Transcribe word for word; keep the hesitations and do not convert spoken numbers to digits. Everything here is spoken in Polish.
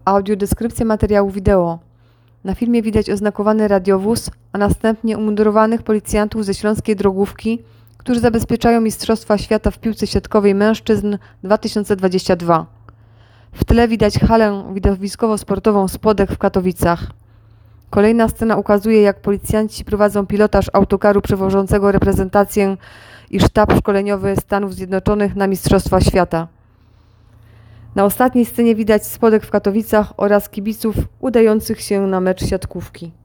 Audiodeskrypcja materiału wideo. Na filmie widać oznakowany radiowóz, a następnie umundurowanych policjantów ze śląskiej drogówki, którzy zabezpieczają Mistrzostwa Świata w piłce siatkowej mężczyzn dwa tysiące dwudziesty drugi. W tle widać halę widowiskowo-sportową Spodek w Katowicach. Kolejna scena ukazuje, jak policjanci prowadzą pilotaż autokaru przewożącego reprezentację i sztab szkoleniowy Stanów Zjednoczonych na Mistrzostwa Świata. Na ostatniej scenie widać Spodek w Katowicach oraz kibiców udających się na mecz siatkówki.